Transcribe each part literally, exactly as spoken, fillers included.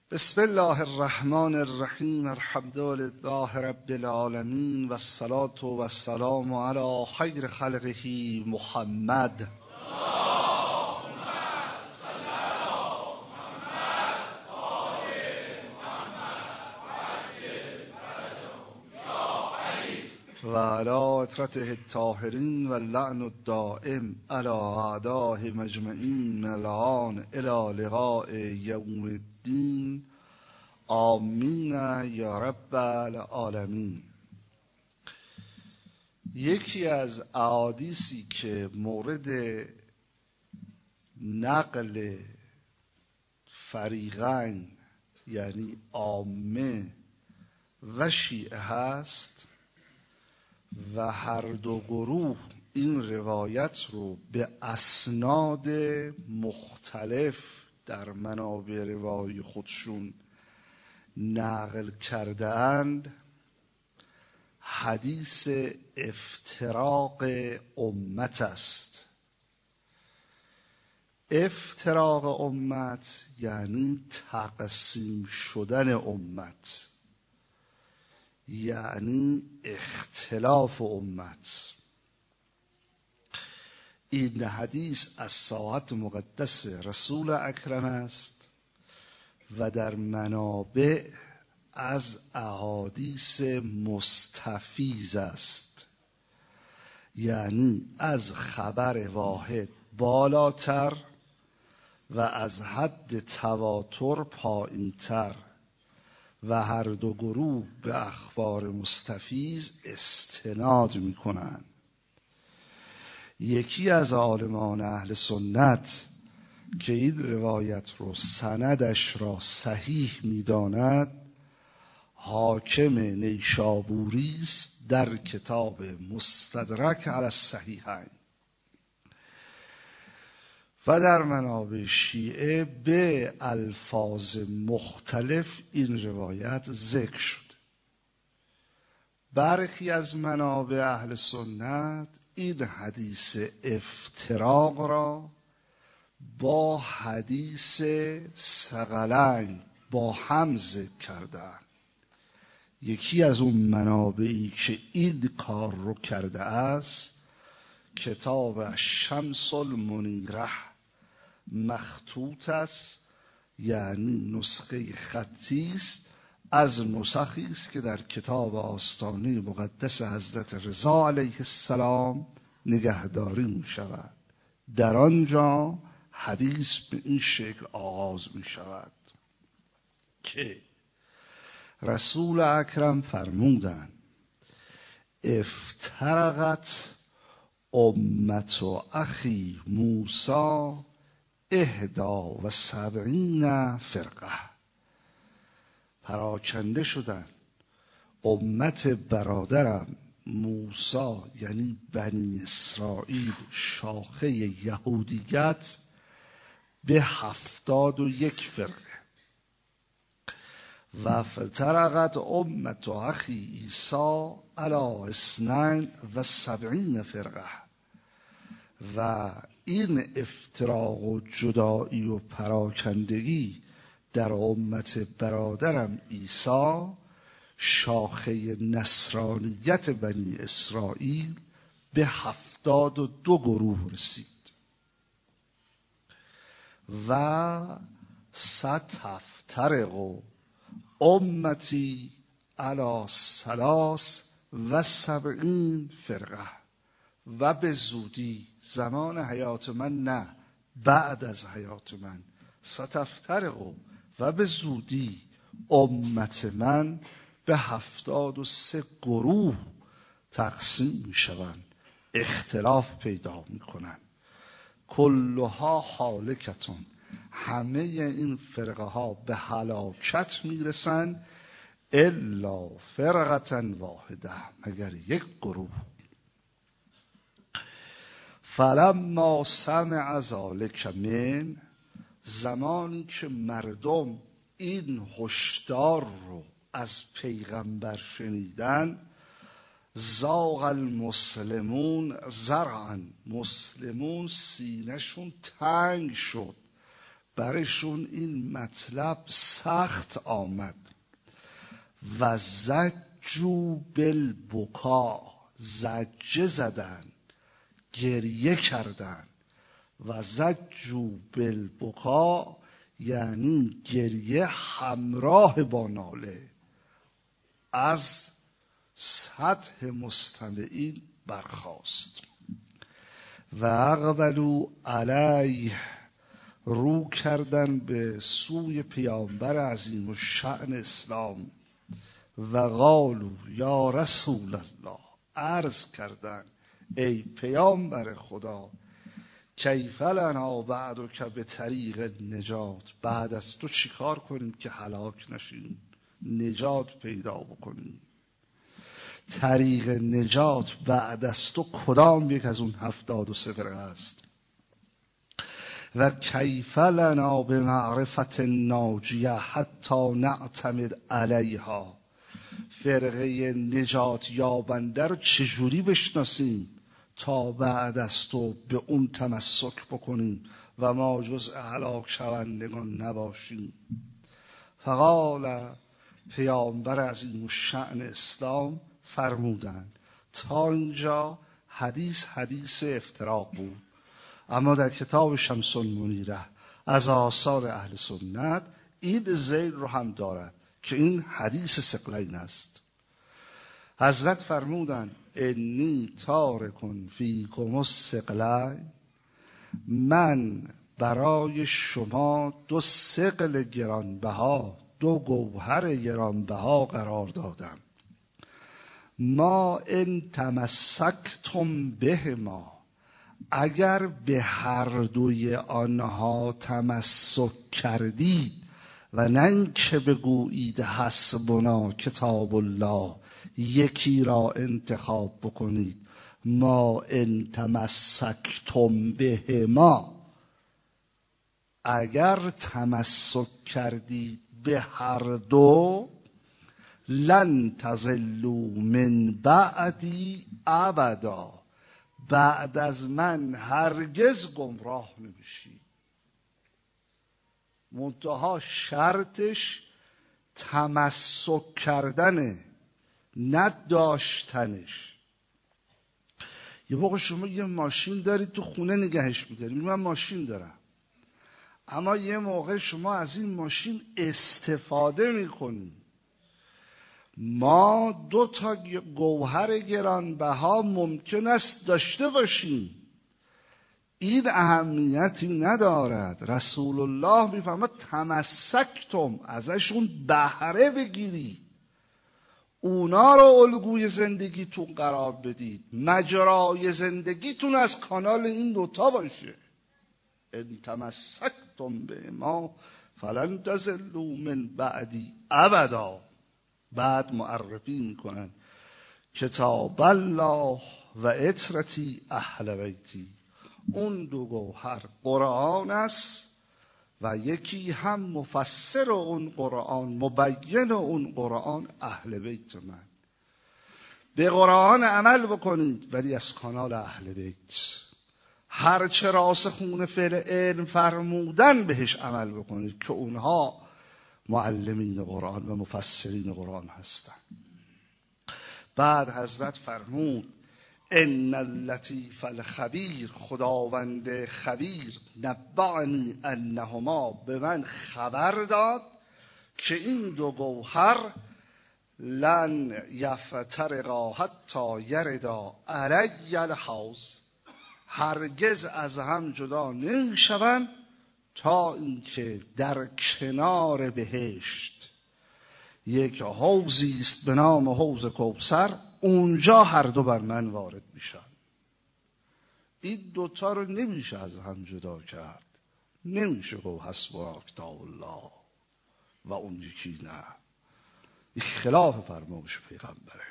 بسم الله الرحمن الرحیم. الحمد لله رب العالمین و الصلاة و السلام علی خیر خلقه محمد. و علی اطرته الطاهرین و اللعن الدائم علی اعدائه مجمعین من الآن الی لقاء یوم الدین. آمین یا رب العالمین. یکی از احادیثی که مورد نقل فریقین یعنی عامه و شیعه هست و هر دو گروه این روایت رو به اسناد مختلف در منابع روایی خودشون نقل کرده اند، حدیث افتراق امت است. افتراق امت یعنی تقسیم شدن امت، یعنی اختلاف امت. این حدیث از ساعت مقدس رسول اکرم است و در منابع از احادیث مستفیض است، یعنی از خبر واحد بالاتر و از حد تواتر پایینتر و هر دو گروه به اخبار مستفیض استناد می کنند. یکی از عالمان اهل سنت که این روایت رو سندش را صحیح می داند حاکم نیشابوری است در کتاب مستدرک علی الصحیحین و در منابع شیعه به الفاظ مختلف این روایت ذکر شد. برخی از منابع اهل سنت این حدیث افتراق را با حدیث ثقلین با هم ذکر کردند. یکی از اون منابعی که این کار رو کرده است کتاب شمس المنیره مخطوط است، یعنی نسخه خطی است از نسخی است که در کتاب آستانه مقدس حضرت رضا علیه السلام نگهداری می شود. در آنجا حدیث به این شکل آغاز می شود که رسول اکرم فرمودند افترقت امت و اخی موسی اهدا و سبعین فرقه. پراکنده شدن امت برادرم موسی یعنی بنی اسرائیل شاخه یهودیت به هفتاد و یک فرقه. و فترقت امت و اخی عیسی علی اثنین و سبعین فرقه. و این افتراق و جدایی و پراکندگی در امت برادرم عیسی شاخه نصرانیت بنی اسرائیل به هفتاد و دو گروه رسید. و ستفترق امتی علی ثلاث و سبعین فرقه. و به زودی زمان حیات من نه بعد از حیات من ستفترق و به زودی امت من به هفتاد و سه گروه تقسیم می شوند، اختلاف پیدا می کنند. کلها حالکتون، همه این فرقه ها به هلاکت می رسند الا فرقة واحده، مگر یک گروه. فلما سمع ذلک من، زمانی که مردم این هشدار رو از پیغمبر شنیدن، زاغ المسلمون ذرعا، مسلمون سینه‌شون تنگ شد برشون این مطلب سخت آمد. و زجوا بالبکا، زجه زدن، گریه کردن. و زجوا بالبکا یعنی گریه همراه با ناله از سطح مستمعین برخاست. و اقبلوا علیه، رو کردن به سوی پیامبر عظیم الشأن اسلام. و قالوا یا رسول الله، عرض کردن ای پیامبر خدا، کیف لنا بعدک به طریق نجات، بعد از تو چیکار کنیم که هلاک نشیم، نجات پیدا بکنیم. طریق نجات بعد از تو کدام یک از اون هفتاد و سه فرقه است؟ و کیف لنا به معرفت ناجیه حتی نعتمد علیها، فرقه نجات یابنده رو چجوری بشناسیم تا بعد از تو به اون تمسک بکنیم و ما جز هلاک شوندگان نباشیم. فقال، پیامبر عظیم الشأن اسلام فرمودند. تا اینجا حدیث حدیث افتراق بود، اما در کتاب شمس المنیره از آثار اهل سنت این ذیل رو هم دارد که این حدیث ثقلین است. حضرت فرمودند انی تارکن فیکم الثقلین، من برای شما دو ثقل گرانبها، دو گوهر گرانبها قرار دادم. ما ان تمسکتم بهما، اگر به هر دوی آنها تمسک کردید و نه اینکه بگویید حسبنا کتاب الله، یکی را انتخاب بکنید. ما ان تمسکتم بهما، اگر تمسک کردید به هر دو، لن تضلوا من بعدی ابدا، بعد از من هرگز گمراه نمیشید. منتها شرطش تمسک کردنه، نه داشتنش. یه موقع شما یه ماشین دارید تو خونه نگهش میدارید، من ماشین دارم، اما یه موقع شما از این ماشین استفاده میکنید. ما دو تا گوهر گرانبها ممکن است داشته باشیم، این اهمیتی ندارد. رسول الله میفرماید تمسکتم، ازشون بهره بگیرید، اونا رو الگوی زندگیتون قرار بدید، مجرای زندگیتون از کانال این دوتا باشه. ان تمسکتم به ما فلن تضلوا من بعدی ابدا. بعد معرفی میکنن کتاب الله و عترتی اهل بیتی، اون دو گوهر قرآن است و یکی هم مفسر اون قرآن، مبین اون قرآن اهل بیت من. به قرآن عمل بکنید ولی از کانال اهل بیت، هر چه راسخون فعل علم فرمودن بهش عمل بکنید که اونها معلمین قرآن و مفسرین قرآن هستند. بعد حضرت فرمود ان اللطیف الخبیر، خداوند خبیر، نبعنی انهما، به من خبر داد که این دو گوهر لن یفترقا حتی یردا علی الحوض، هرگز از هم جدا نمیشوند تا اینکه در کنار بهشت یک حوضی است به نام حوض کوثر، اونجا هر دو بر من وارد میشن. این دوتا رو نمیشه از هم جدا کرد، نمیشه گفت حسبنا کتاب الله و اون یکی نه، این خلاف فرمایش پیغمبره.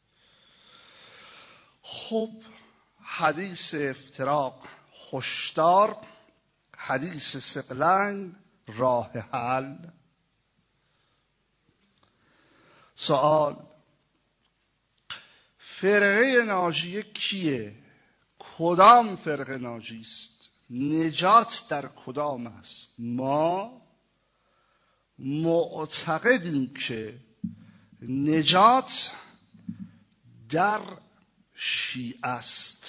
خب حدیث افتراق هشدار، حدیث ثقلین راه حل. سوال: فرقه ناجیه کیه؟ کدام فرقه ناجی است؟ نجات در کدام است؟ ما معتقدیم که نجات در شیعه است.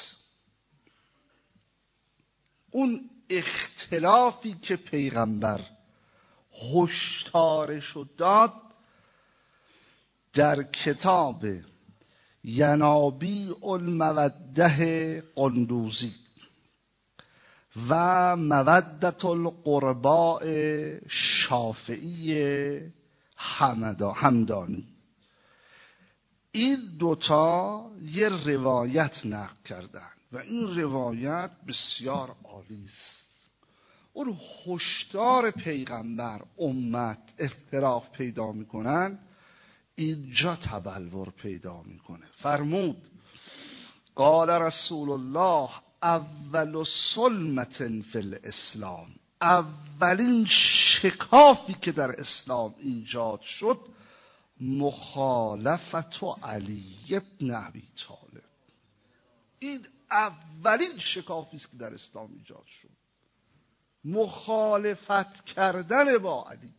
اون اختلافی که پیغمبر هشدارش داد در کتاب ینابیع الموده قندوزی و مودت القرباء شافعی همدانی، این دوتا یه روایت نقل کردن و این روایت بسیار عالی است. اون هشدار پیغمبر امت اختلاف پیدا میکنن، اینجا تبلور پیدا میکنه. فرمود قال رسول الله اول سلمت فی الاسلام، اولین شکافی که در اسلام ایجاد شد مخالفت علی ابن ابی طالب. این اولین شکافی است که در اسلام ایجاد شد، مخالفت کردن با علی.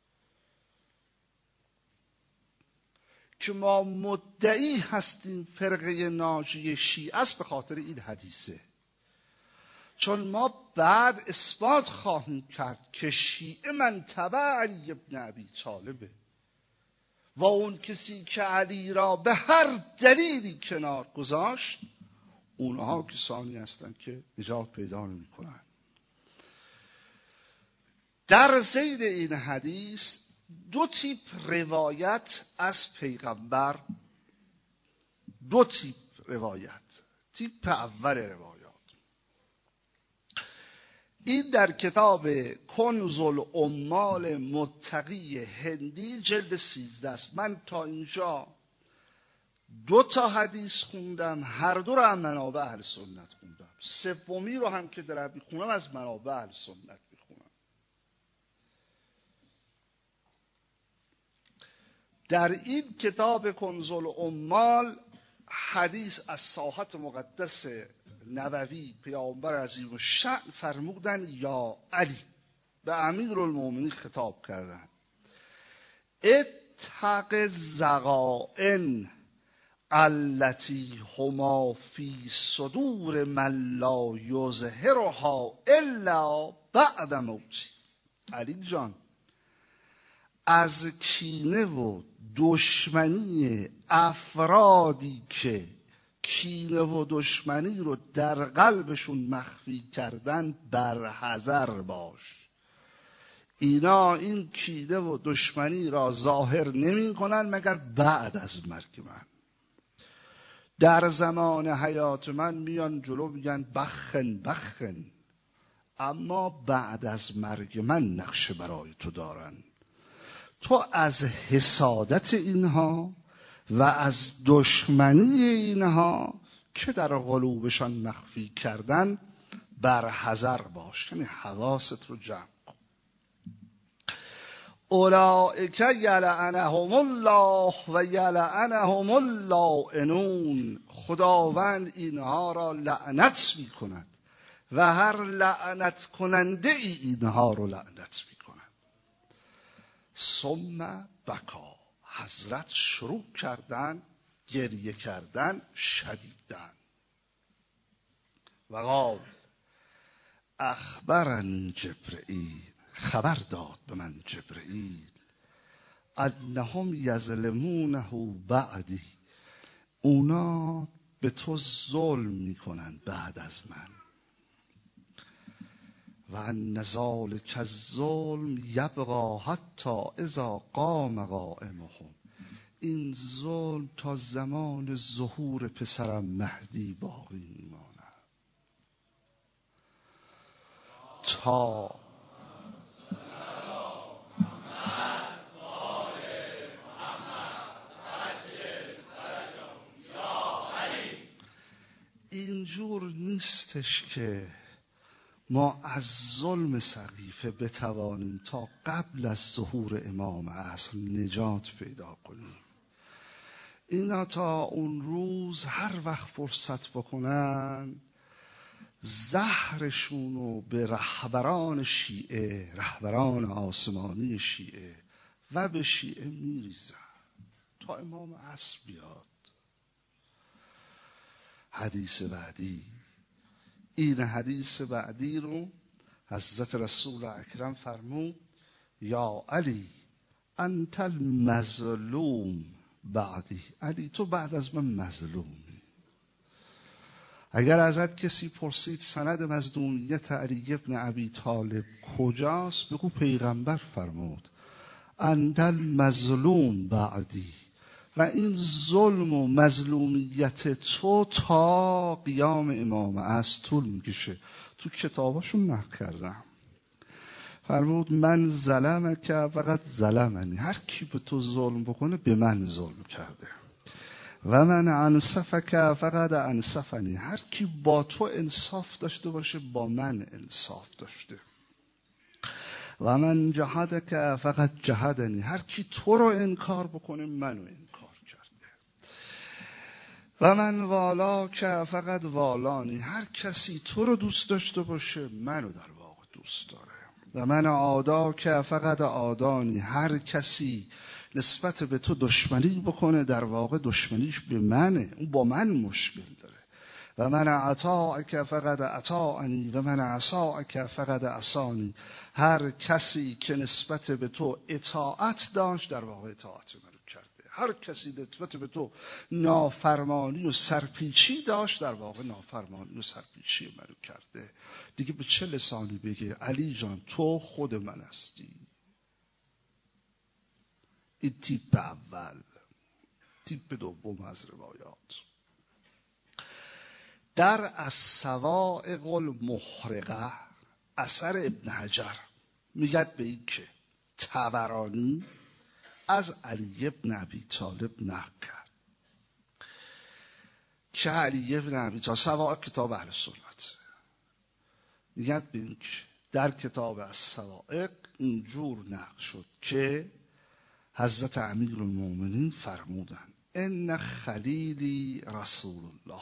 که ما مدعی هستیم فرقه ناجی شیعه است به خاطر این حدیثه، چون ما بعد اثبات خواهیم کرد که شیعه منتبع علی ابن ابی طالبه و اون کسی که علی را به هر دلیلی کنار گذاشت اونها کسانی هستند که نجات پیدا نمی کنند. در زیر این حدیث دو تیپ روایت از پیغمبر، دو تیپ روایت. تیپ اول روایات این در کتاب کنز العمال متقی هندی جلد سیزده است. من تا اینجا دو تا حدیث خوندم، هر دو رو هم منابع اهل سنت خوندم، سومی رو هم که دارم میخونم از منابع اهل سنت میخونم. در این کتاب کنز العمال حدیث از ساحت مقدس نبوی پیامبر عظیم الشأن فرمودن یا علی، به امیرالمومنین خطاب کردن اتق الزغائن التي هما فی صدور من لا یظهرها الا بعد موتی. علی جان، از کینه و دشمنی افرادی که کینه و دشمنی رو در قلبشون مخفی کردن برحذر باش. اینا این کینه و دشمنی را ظاهر نمی کنن مگر بعد از مرگ من. در زمان حیات من میان جلو میگن بخن بخن، اما بعد از مرگ من نقشه برای تو دارن. تو از حسادت اینها و از دشمنی اینها که در قلوبشان مخفی کردن برحذر باش، یعنی حواست رو جمع کن. اولئک یلعنهم الله و یلعنهم اللاعنون، خداوند اینها را لعنت می کند و هر لعنت کننده ای اینها رو لعنت می کند. ثم بکا، حضرت شروع کردن گریه کردن شدیدن. و قال اخبرنی جبرئیل، خبر داد به من جبرئیل انهم یظلمونه بعدی، اونا به تو ظلم میکنن بعد از من. و ان ذلک الظلم یبقی حتی اذا قام قائمهم، این ظلم تا زمان ظهور پسرم مهدی باقی میماند. تا اینجور نیستش که ما از ظلم سقیفه بتوانیم تا قبل از ظهور امام اصل نجات پیدا کنیم. اینا تا اون روز هر وقت فرصت بکنن زهرشون رو به رهبران شیعه، رهبران آسمانی شیعه و به شیعه میریزن تا امام عصر بیاد. حدیث بعدی، این حدیث بعدی رو حضرت رسول اکرم فرمود یا علی انت المظلوم بعدی، علی تو بعد از من مظلومی. اگر ازت کسی پرسید سند مظلومیت علی ابن ابی طالب کجاست، بگو پیغمبر فرمود انت المظلوم بعدی، و این ظلم و مظلومیت تو تا قیام امام عصر طول میکشه. تو کتاباشون نقل کردم، فرمود من ظلمک فقط ظلمنی، هر کی به تو ظلم بکنه به من ظلم کرده، و من انصفک فقط انصفنی، هر کی با تو انصاف داشته باشه با من انصاف داشته، و من جهدک فقط جهدنی، هر کی تو رو انکار بکنه منو انکار کرده، و من والاک فقط والانی، هر کسی تو رو دوست داشته باشه منو در واقع دوست داره، و من عاداک فقط عادانی، هر کسی نسبت به تو دشمنی بکنه در واقع دشمنیش به منه، اون با من مشکل داره، و من عطاک فقط عطانی و من عصاک فقط عصانی، هر کسی که نسبت به تو اطاعت داشت در واقع اطاعت منو کرده، هر کسی نسبت به تو نافرمانی و سرپیچی داشت در واقع نافرمانی و سرپیچی منو کرده. دیگه به چه لسانی بگه علی جان تو خود من هستی؟ این تیپ اول. تیپ دوم از روایات در الصواعق المحرقه اثر ابن حجر میگد به این که طبرانی از علی ابن ابی طالب نقل کرد که علی ابن ابی طالب، صواعق کتاب اهل سنت، میگد به این که در کتاب الصواعق اینجور نقل شد که حضرت امیرالمومنین فرمودند ان خلیلی رسول الله،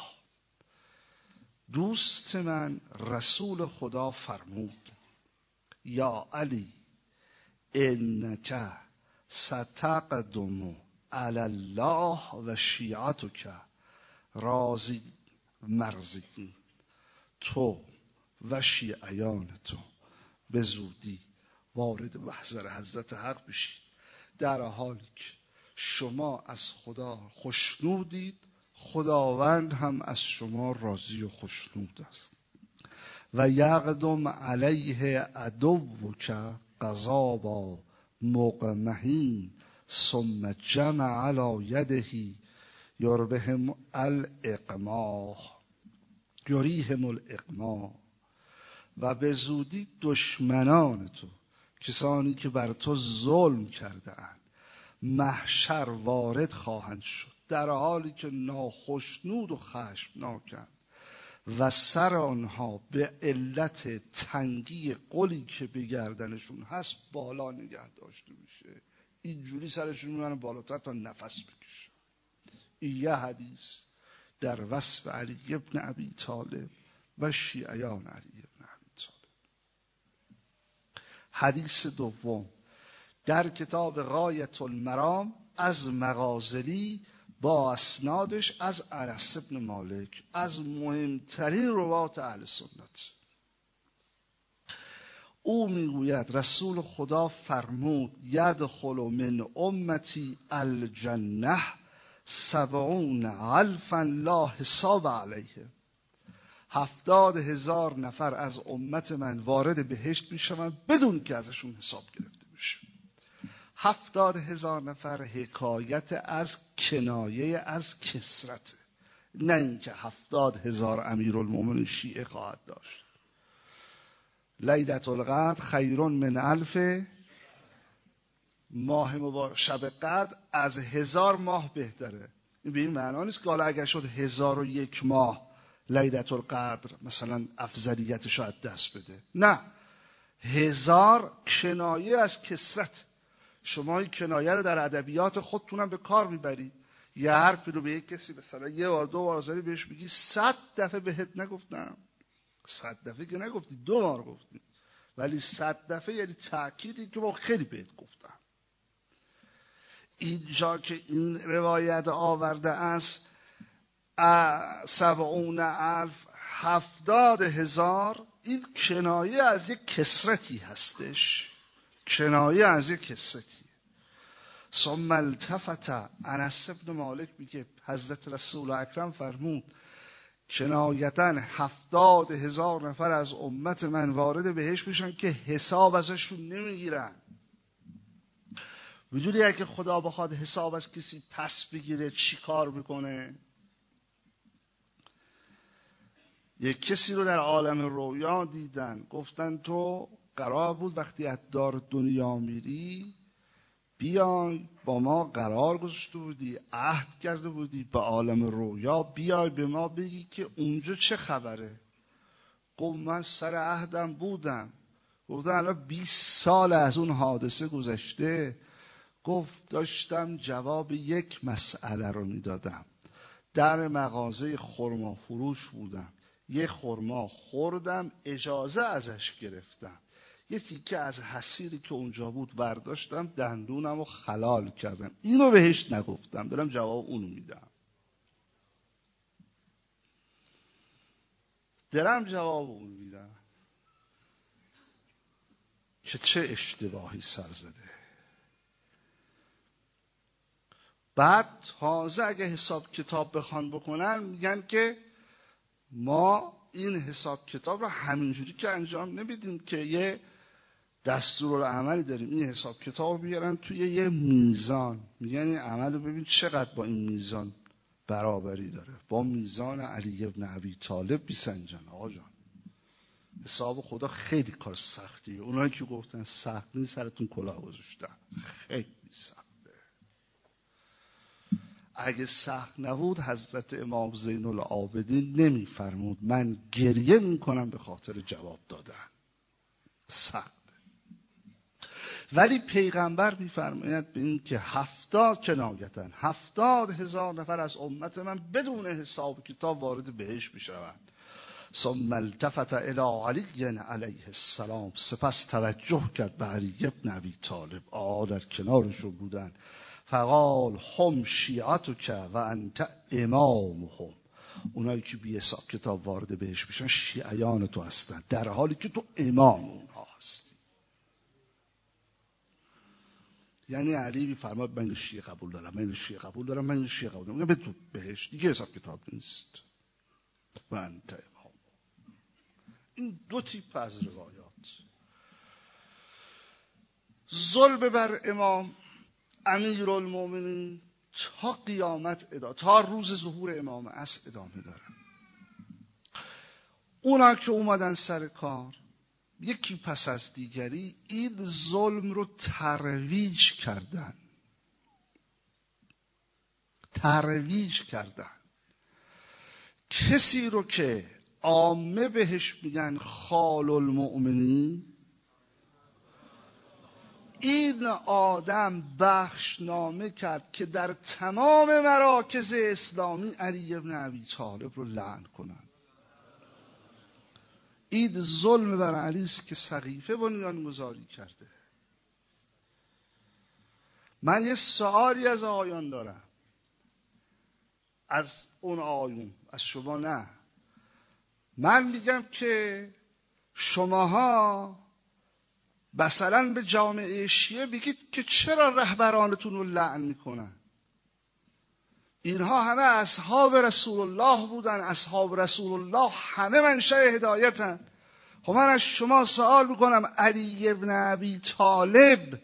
دوست من رسول خدا فرمود یا علی انک ستقدم علی الله و شیعتک راضی مرضی، تو و شیعیان تو به زودی وارد محضر حضرت حق بشید در حالی که شما از خدا خوشنودید، خداوند هم از شما راضی و خوشنود است. و یقدم علیه عدوک قضابا مقمحین ثم جمع علی یده یربهم الاقماح یریهم الاقماح، و به زودی دشمنان تو، کسانی که بر تو ظلم کرده اند، محشر وارد خواهند شد در حالی که ناخشنود و خشمناکند، و سر آنها به علت تنگی قلی که به گردنشون هست بالا نگه داشته میشه، اینجوری سرشون میبرن بالاتر تا نفس بکشن. این یه حدیث در وصف علی ابن ابی طالب و شیعیان علی ابن ابی طالب. حدیث دوم در کتاب غایة المرام از مغازلی با اسنادش از انس بن مالک، از مهمترین روات اهل سنت. او میگوید رسول خدا فرمود یدخل من امتی الجنه سبعون الفا لا حساب علیه، هفتاد هزار نفر از امت من وارد بهشت میشوند بدون که ازشون حساب گرفته بشه. هفتاد هزار نفر حکایت از کنایه از کسرت، نه اینکه هفتاد هزار امیرالمومنین شیعه خواهد داشت. لیلة القدر خیر من الف ماه مبارک، شب قدر از هزار ماه بهتره. این به این معنا نیست که حالا اگر شد هزار و یک ماه لیلة القدر مثلا افضلیت شاید دست بده، نه، هزار کنایه از کسرت. شما این کنایه رو در ادبیات خودتونم به کار میبرید. یه حرفی رو به یک کسی مثلا یه بار دو بار زدی بهش میگی صد دفعه بهت نگفتم، صد دفعه که نگفتی، دو بار گفتی، ولی صد دفعه یعنی تأکیدی که با خیلی بهت گفتم. اینجا که این روایت آورده است سبعون الف، هفتاد هزار، این کنایه از یک کسرتی هستش، کنایه از یک کسرتی. ثم التفت، انس بن مالک میگه حضرت رسول اکرم فرمود کنایتاً هفتاد هزار نفر از امت من وارد بهشت میشن که حساب ازشون نمیگیرن. وجودی اگه خدا بخواد حساب از کسی پس بگیره چی کار میکنه؟ یک کسی رو در عالم رویا دیدن، گفتن تو قرار بود وقتی از دار دنیا میری بیای با ما قرار گذاشته بودی، عهد کرده بودی به عالم رویا بیای به ما بگی که اونجا چه خبره. گفت من سر عهدم بودم. گفتن الان بیست سال از اون حادثه گذشته. گفت داشتم جواب یک مسئله رو میدادم. در مغازه خرما فروش بودم، یه خرما خوردم، اجازه ازش گرفتم، یه تیکه از حصیری که اونجا بود برداشتم، دندونم رو خلال کردم. اینو بهش نگفتم، دارم جواب اونو میدم، دارم جواب اونو میدم که چه اشتباهی سر زده. بعد تازه اگه حساب کتاب بخوان بکنن میگن که ما این حساب کتاب رو همینجوری که انجام نمیدیم، که یه دستورالعملی داریم، این حساب کتاب رو بیارن توی یه میزان، میگن این عمل رو ببین چقدر با این میزان برابری داره، با میزان علی ابن ابی طالب بیسنجن. آقا جان حساب خدا خیلی کار سختیه. اونایی که گفتن سخت نیست سرتون کلاه گذاشتن، خیلی سخته. اگه سخت نبود حضرت امام زین العابدین نمیفرمود من گریه میکنم به خاطر جواب دادن، سخت. ولی پیغمبر میفرماید به این که هفتاد کنایتن هفتاد هزار نفر از امت من بدون حساب کتاب وارد بهشت میشوند. ثم التفت الی علی علیه السلام، سپس توجه کرد به علی ابن ابی طالب، آقا در کنارشون بودن. فقال هم شیعتک و انت امامهم، اونایی که بی حساب کتاب وارد بهشت میشن شیعیان تو هستن، در حالی که تو امام اونها هستی. یعنی علی میفرماد من شیعه قبول دارم، من شیعه قبول دارم، من شیعه قبول دارم، به تو بهشت دیگه حساب کتاب نیست. و انت امام. این دو تیپ از روایات. ظلم بر امام امیر المومنین تا قیامت ادامه، تا روز ظهور امام عصر ادامه داره. اونا که اومدن سر کار یکی پس از دیگری این ظلم رو ترویج کردن ترویج کردن کسی رو که عامه بهش میگن خال المؤمنین، این آدم بخشنامه کرد که در تمام مراکز اسلامی علی ابن ابی طالب رو لعن کنن. این ظلم بر علی است که سقیفه بنیانگذاری کرده. من یه سوالی از آقایان دارم، از اون آقایون، از شما نه. من میگم که شماها مثلا به جامعه شیعه بگید که چرا رهبرانتون رو لعن میکنن؟ اینها همه اصحاب رسول الله بودن، اصحاب رسول الله همه منشأ هدایتن. خب من از شما سوال میکنم علی ابن ابی طالب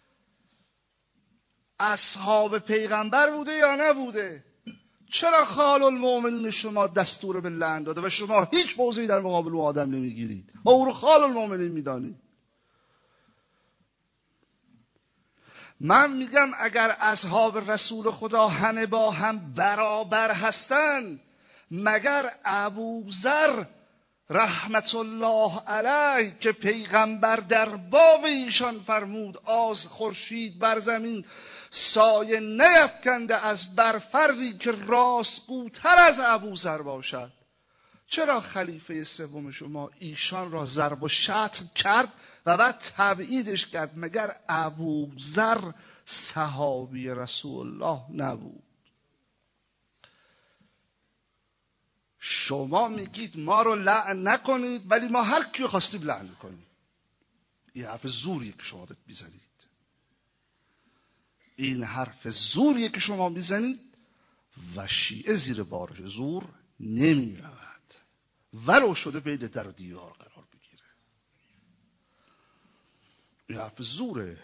اصحاب پیغمبر بوده یا نبوده؟ چرا خال المؤمنین شما دستور به لعن داده و شما هیچ موضعی در مقابل اون آدم نمیگیرید و او رو خال المؤمنین میدانید؟ من میگم اگر اصحاب رسول خدا همه با هم برابر هستند، مگر ابوذر رحمت الله علیه که پیغمبر در باب ایشان فرمود آز خورشید بر زمین سایه نیفکنده از بر فردی که راستگوتر از ابوذر باشد، چرا خلیفه سوم شما ایشان را ضرب و شتم کرد و بعد تبعیدش کرد؟ مگر ابوذر صحابی رسول الله نبود؟ شما میگید ما رو لعن نکنید، ولی ما هر کیو خواستیم لعن کنیم. این حرف زوریه که شما میزنید. این حرف زوریه که شما میزنید و شیعه زیر بار زور نمی رود، ولو شده بین در و دیوار قرار بگیره. این حرف زوره.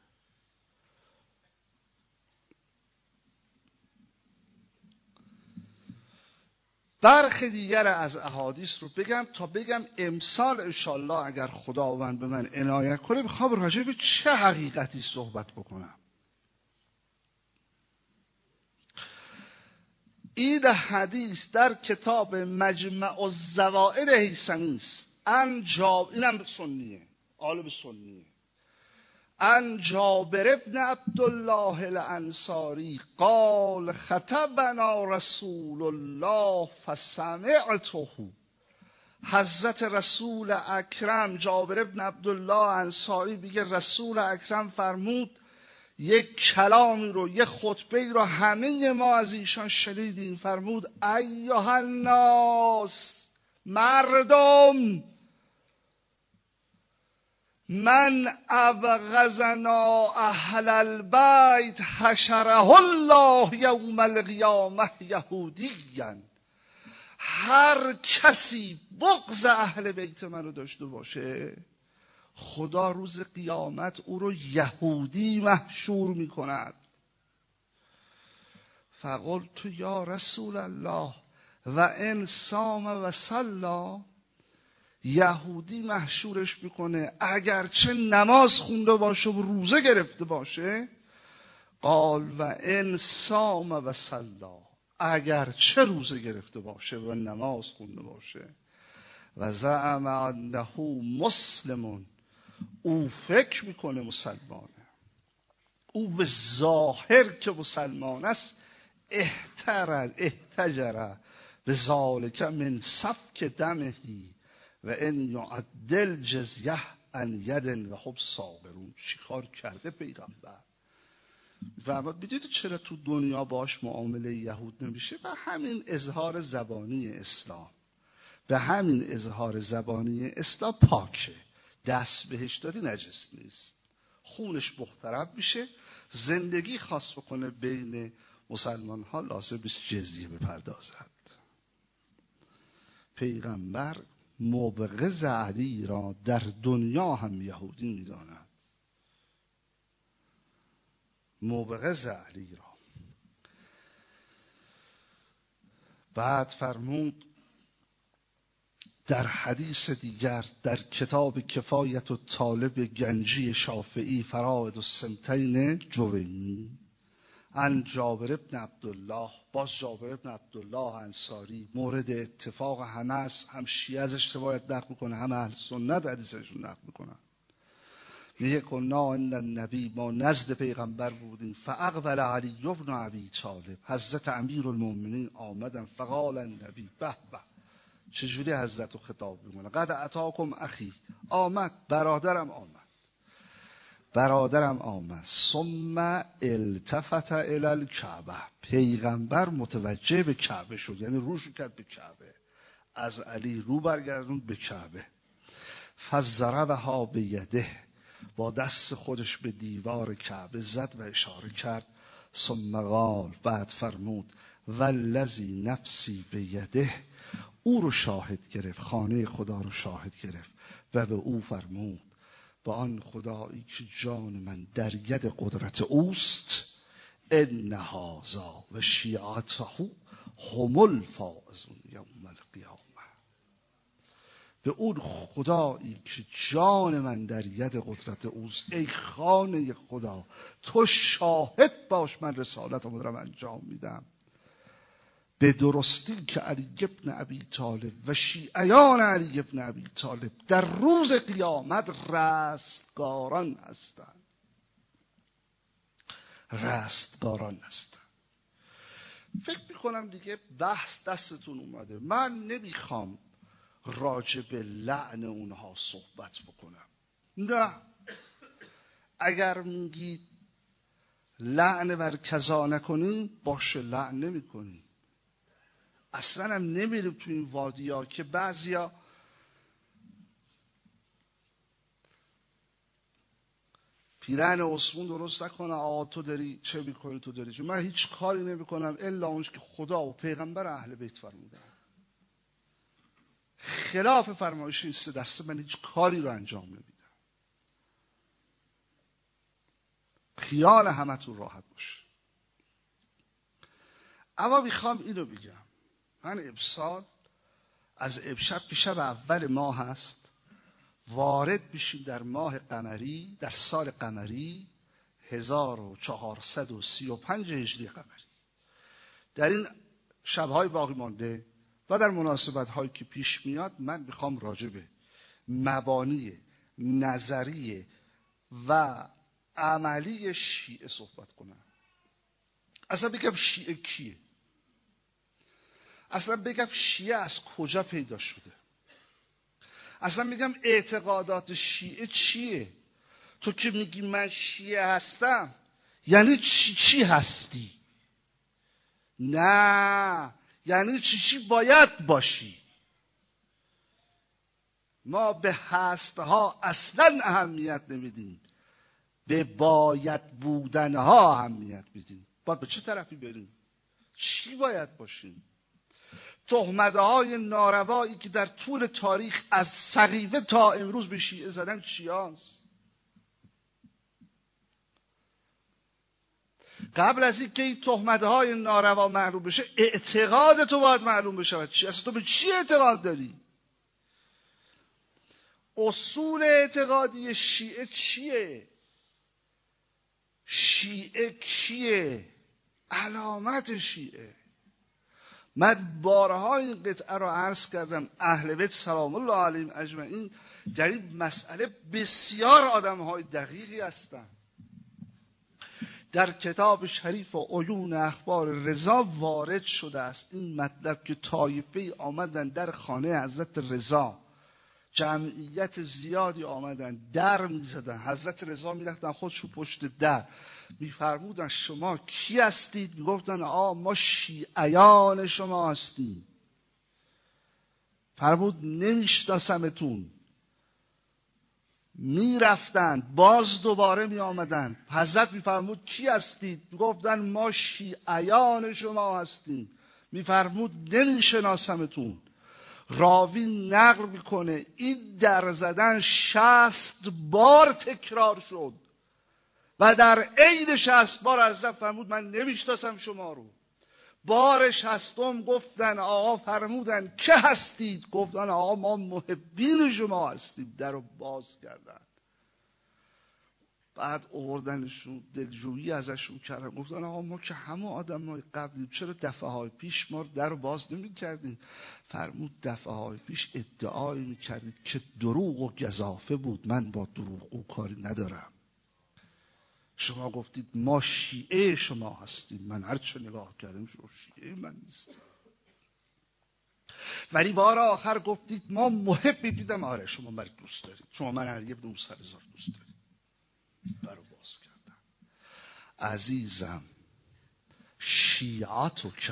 برخی دیگر از احادیث رو بگم تا بگم امسال انشالله اگر خداوند به من عنایت کنه میخوام راجع به چه حقیقتی صحبت بکنم. این حدیث در کتاب مجمع الزوائد هیثمی است. ان جاب اینم سنیه، عالم سنیه. ان جابر ابن عبدالله الانصاری قال خطبنا رسول الله فسمعته. حضرت رسول اکرم جابر ابن عبدالله انصاری بگه رسول اکرم فرمود، یک کلامی رو، یک خطبه رو همه ما از ایشان شنیدیم. فرمود ایها الناس، مردم، من ابغضنا اهل البیت حشره الله یوم القیامه یهودیا. هر کسی بغض اهل بیت منو داشته باشه، خدا روز قیامت او رو یهودی محشور می کند. فقلت یا رسول الله و ان صام و صلی، یهودی محشورش میکنه اگرچه نماز خونده باشه و روزه گرفته باشه؟ قال و ان صام و صلی، اگرچه روزه گرفته باشه و نماز خونده باشه. و زعم انه مسلمون، او فکر میکنه مسلمانه، او به ظاهر که مسلمان است. احتر احتجر به ذالک من سفک دمهی و ان یعدل جزیه ان یدن و خب صابرون. چیکار کرده پیغمبر؟ و بدید چرا تو دنیا باش معامله یهود نمیشه؟ به همین اظهار زبانی اسلام، به همین اظهار زبانی اسلام پاکه، دست بهش دادی نجس نیست، خونش محترم میشه. زندگی خاص بکنه بین مسلمان ها لازم است جزیه بپردازد. پیغمبر مبغض علی را در دنیا هم یهودی میداند. مبغض علی را. بعد فرمود در حدیث دیگر در کتاب کفایت الطالب گنجی شافعی فرائد السنتین جوینی، ان جابر ابن عبدالله، باز جابر ابن عبدالله انصاری مورد اتفاق همه است، هم شیعه ازش روایت نقل میکنه هم اهل سنت حدیثشون نقل میکنن. میگه کنا عند النبی، ما نزد پیغمبر بودیم، فاقبل علی ابن ابی طالب، حضرت امیرالمومنین آمدن، فقال النبی به به، چجوری حضرت رو خطاب میکنه؟ قد اتاکم اخی، آمد برادرم، آمد برادرم آمد. ثم التفت الی الکعبه، پیغمبر متوجه به کعبه شد، یعنی روشو کرد به کعبه، از علی رو برگردون به کعبه. فضربها بیده، با دست خودش به دیوار کعبه زد و اشاره کرد. ثم قال، بعد فرمود والذی نفسی بیده، او رو شاهد گرفت، خانه خدا رو شاهد گرفت و به او فرمود با آن خدایی که جان من در ید قدرت اوست، ان هذا و شیعته هم الفائزون یوم القیامه. به اون خدایی که جان من در ید قدرت اوست، ای خانه خدا تو شاهد باش، من رسالتم دارم انجام میدم به درستی که علی ابن ابی طالب و شیعیان علی ابن ابی طالب در روز قیامت رستگاران هستند. رستگاران هستند. فکر میکنم دیگه بحث دستتون اومده. من نمیخوام راجع به لعن اونها صحبت بکنم. نه، اگر میگید لعن بر کذا نکنیم، باشه، لعن نمی کنیم. اصلا هم نمیریم تو این وادی ها که بعضیا پیرن عثمون درست نکنه، آقا تو داری چه میکنی، تو داری چه. من هیچ کاری نمی کنم الا اونش که خدا و پیغمبر اهل بیت فرمودن. خلاف فرمایش این سه دسته من هیچ کاری رو انجام نمیدم. خیال همتون راحت باشه. اما میخوام اینو بگم، من امسال از امشب که شب اول ماه هست وارد میشیم در ماه قمری، در سال قمری هزار و چهارصد و سی و پنج هجری قمری. در این شبهای باقی مانده و در مناسبت هایی که پیش میاد من میخوام راجع به مبانی نظری و عملی شیعه صحبت کنم. اصلا بگم شیعه کیه، اصلا بگم شیعه از کجا پیدا شده، اصلا بگم اعتقادات شیعه چیه. تو که میگی من شیعه هستم یعنی چی چی هستی؟ نه، یعنی چی چی باید باشی. ما به هستها اصلا اهمیت نمیدیم، به باید بودنها اهمیت میدیم. باید به چه طرفی بریم؟ چی باید باشیم؟ تهمته های ناروایی که در طول تاریخ از سقیفه تا امروز به شیعه زدن چی هست؟ قبل از اینکه این تهمته های ناروا معلوم بشه اعتقاد تو باید معلوم بشه. چی اصلا تو به چی اعتقاد داری؟ اصول اعتقادی شیعه چیه؟ شیعه کیه؟ علامت شیعه. من بارها این قطعه را عرض کردم، اهل بیت سلام الله علیهم اجمعین در این مسئله بسیار آدم‌های دقیقی هستند. در کتاب شریف و عیون اخبار رضا وارد شده است این مطلب که طایفه آمدن در خانه حضرت رضا، جمعیت زیادی آمدن، در میزدن، حضرت رضا میرفتن خودشو پشت در، میفرمودن شما کی هستید؟ میگفتن آ ما شیعیان شما هستیم. فرمود نمیشناسمتون. میرفتن باز دوباره میآمدن، حضرت میفرمود کی هستید؟ میگفتن ما شیعیان شما هستیم. میفرمود نمیشناسمتون. راوی نقل میکنه این در زدن شصت بار تکرار شد و در عین شصت بار حضرت فرمود من نمیشناسم شما رو. بار شصتم گفتن آقا، فرمودن که هستید؟ گفتن آقا ما محبین شما هستیم. در رو باز کردن، بعد آوردنشون دلجویی ازشون کردن، گفتن آقا ما که همه آدم های قبلیم، چرا دفعه های پیش ما در رو باز نمی کردیم؟ فرمود دفعه های پیش ادعای می کردید که دروغ و گزافه بود، من با دروغ و کاری ندارم. شما گفتید ما شیعه شما هستیم، من هر چه نگاه کردم شما شیعه من نیستم. ولی بار آخر گفتید ما محبی، دیدم آره شما من دوست دارید، شما من علی بن موسی رضا دوست دارید. برو باز کردم. عزیزم شیعتو که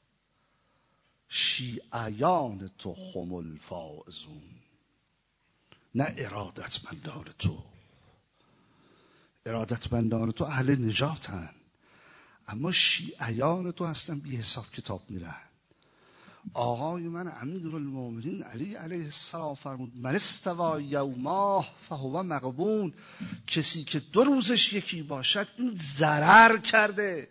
شیعیان تو هم الفائزون، نه ارادتمندان تو. ارادتمندان تو اهل نجاتن، اما شیعیان تو هستن بی حساب کتاب میرن. آقای من امیرالمومنین علی علیه السلام فرمود من استوى یوماه فهو مغبون، کسی که دو روزش یکی باشد این ضرر کرده.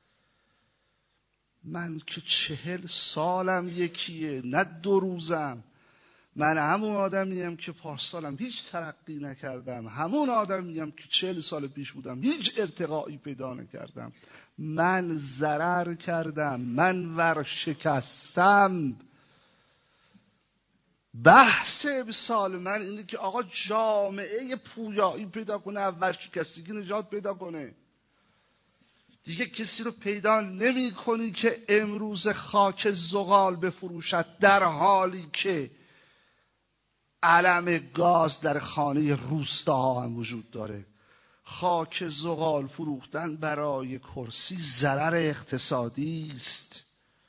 من که چهل سالم یکیه، نه دو روزم. من همون آدمیم که پارسالم هیچ ترقی نکردم، همون آدمیم که چهل سال پیش بودم هیچ ارتقایی پیدا نکردم. من ضرر کردم، من ورشکستم. بحث ابسال من اینه که آقا جامعه پویایی پیدا کنه، ورشکستگی نجات پیدا کنه. دیگه کسی رو پیدا نمی کنی که امروز خاک زغال بفروشد، در حالی که علم گاز در خانه روستاها هم وجود داره. خاک زغال فروختن برای کرسی ضرر اقتصادی است.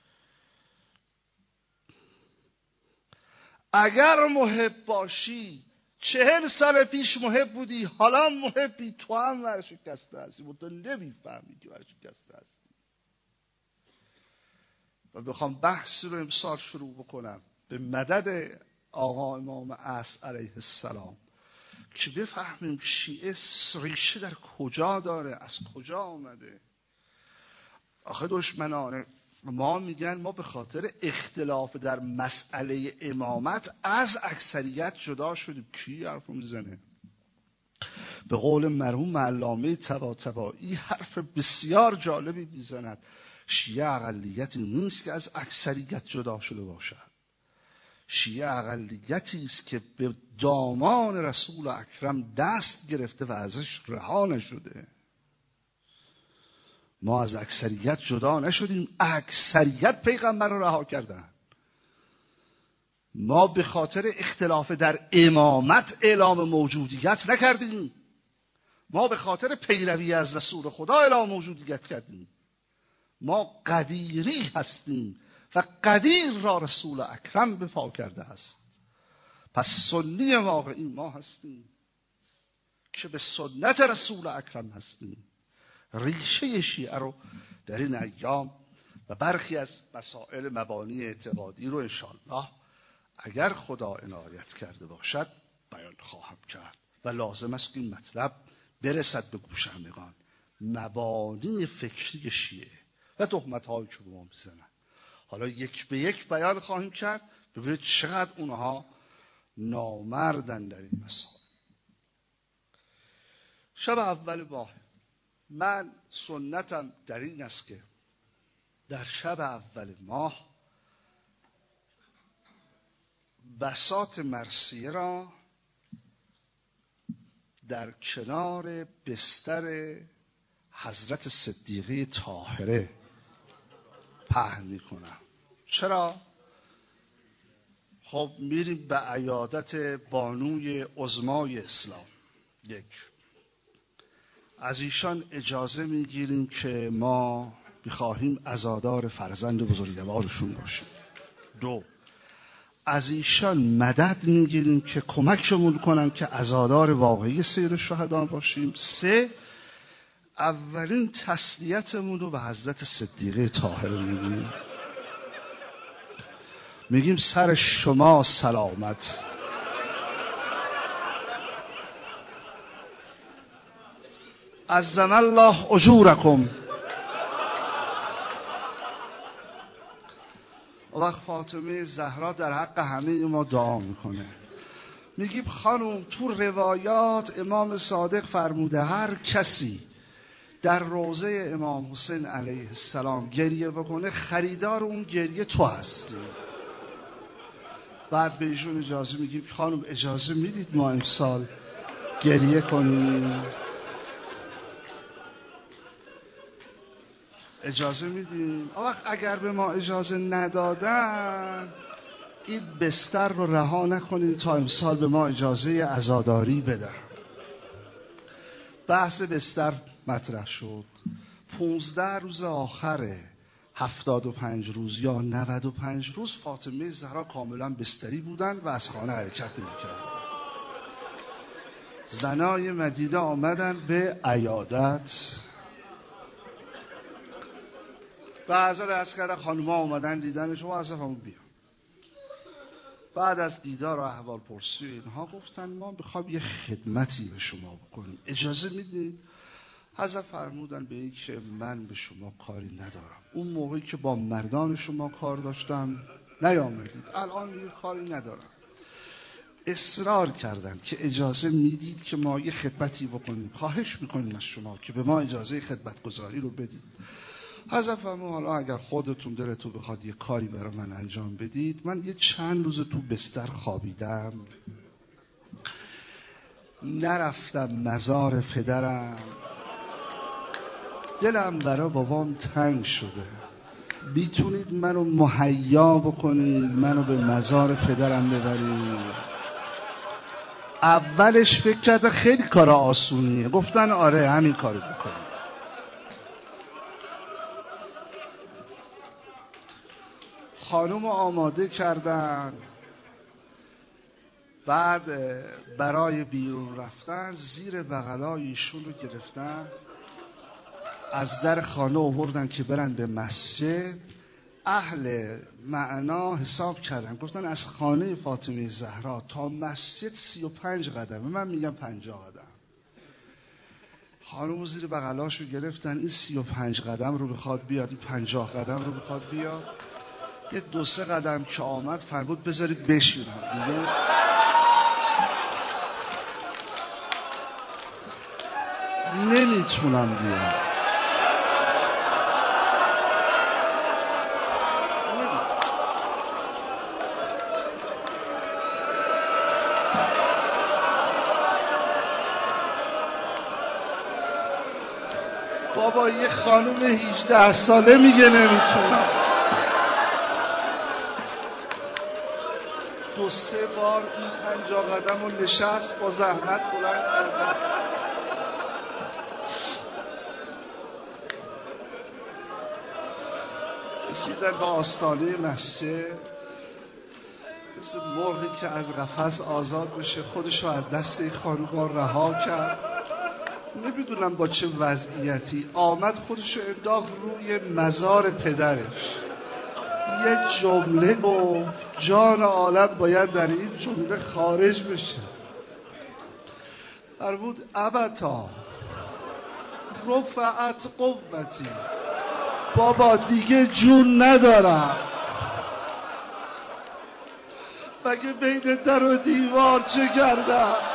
اگر محب باشی، چهل سال پیش محب بودی، حالا محبی، تو هم ورشکسته هستی و تو نمیفهمی که ورشکسته هستی. و بخوام بحث رو امسال شروع بکنم به مدد آقا امام عصر علیه السلام که بفهمیم شیعه ریشه در کجا داره، از کجا آمده. آخه دشمنان ما میگن ما به خاطر اختلاف در مسئله امامت از اکثریت جدا شدیم. کی حرف میزنه؟ به قول مرحوم علامه طباطبایی حرف بسیار جالبی میزند. شیعه اقلیتی نیست که از اکثریت جدا شده باشد. شیعه اقلیتی است که به دامان رسول اکرم دست گرفته و ازش رها نشده. ما از اکثریت جدا نشدیم، اکثریت پیغمبر رو رها کردن. ما به خاطر اختلاف در امامت اعلام موجودیت نکردیم، ما به خاطر پیروی از رسول خدا اعلام موجودیت کردیم. ما قدیری هستیم و قدیر را رسول اکرم به پا کرده است. پس سنی واقعی ما هستیم که به سنت رسول اکرم هستیم. ریشه شیعه رو در این ایام و برخی از مسائل مبانی اعتقادی رو انشاءالله اگر خدا عنایت کرده باشد بیان خواهم کرد و لازم است که این مطلب برسد به گوش همگان. مبانی فکری شیعه و تهمت‌هایی که به ما میزنن حالا یک به یک بیان خواهیم کرد، ببینید چقدر اونها نامردن در این مسائل. شب اول ماه من سنتم در این است که در شب اول ماه بساط مرثیه را در کنار بستر حضرت صدیقه طاهره پهن میکنم. چرا؟ خب میریم به عیادت بانوی عظمای اسلام. یک، از ایشان اجازه میگیریم که ما بخواهیم عزادار فرزند بزرگوارشون باشیم. دو، از ایشان مدد میگیریم که کمکمون کنن که عزادار واقعی سیر شهدان باشیم. سه، اولین تسلیتمون رو به حضرت صدیقه طاهره میگیم، میگیم سر شما سلامت. عظم الله اجورکم. وقت فاطمه زهرا در حق همه ما دعا میکنه، میگیم خانم تو روایات امام صادق فرموده هر کسی در روضه امام حسین علیه السلام گریه بکنه خریدار اون گریه تو هستی. بعد به ایشون اجازه میگیم خانم اجازه میدید ما امسال گریه کنیم؟ اجازه میدیم؟ وقت اگر به ما اجازه ندادن این بستر رو رها نکنیم تا امسال به ما اجازه عزاداری بدن. بحث بستر مطرح شد. پونزده روز آخر هفتاد و پنج روز یا نود و پنج روز فاطمه زهرا کاملا بستری بودن و از خانه حرکت نمی‌کردن. زنای مدینه آمدن به عیادت و حضرت عرض کردن خانوما آمدن دیدن شما، از همون بیا. بعد از دیدار و احوال پرسی اینها گفتن ما بخوام یه خدمتی به شما بکنیم، اجازه میدید؟ حضرت فرمودن به این که من به شما کاری ندارم. اون موقعی که با مردان شما کار داشتم نیامدید، الان یه کاری ندارم. اصرار کردن که اجازه میدید که ما یه خدمتی بکنیم، خواهش میکنیم از شما که به ما اجازه خدمتگزاری رو بدید. حضرت فرمود حالا اگر خودتون دلتون بخواد یه کاری برای من انجام بدید، من یه چند روز تو بستر خوابیدم، نرفتم مزار پدرم، دلم برای بابام تنگ شده، میتونید منو مهیا بکنید، منو به مزار پدرم ببرید. اولش فکر کرده خیلی کار آسونیه، گفتن آره همین کارو بکنید. خانوم آماده کردن، بعد برای بیرون رفتن زیر بغلای ایشون رو گرفتن، از در خانه آوردن که برن به مسجد. اهل معنا حساب کردن، گفتن از خانه فاطمه زهرا تا مسجد سی و پنج قدمه، من میگم پنجاه قدم. خانم زیر بغلاشو گرفتن، این سی و پنج قدم رو بخواد بیاد، این پنجاه قدم رو بخواد بیاد. یه دو سه قدم که آمد فرمود بذارید بشینم. دیگه نمیتونم بیام. بابا یه خانم هجده ساله میگه نمیتونم. دو سه بار این پنجاه قدم رو نشست، با زحمت بلند کردن. رسیدن به آستانه مسجد، مثل مرغی که از قفس آزاد بشه خودشو از دست این خانوما رها کرد. نمیدونم با چه وضعیتی آمد خودشو انداخت روی مزار پدرش. یه جمله گفت جان عالم باید در این جمله خارج بشه. فرمود ابتا رفعت قوتی، بابا دیگه جون ندارم. مگه بین در و دیوار چه کردم؟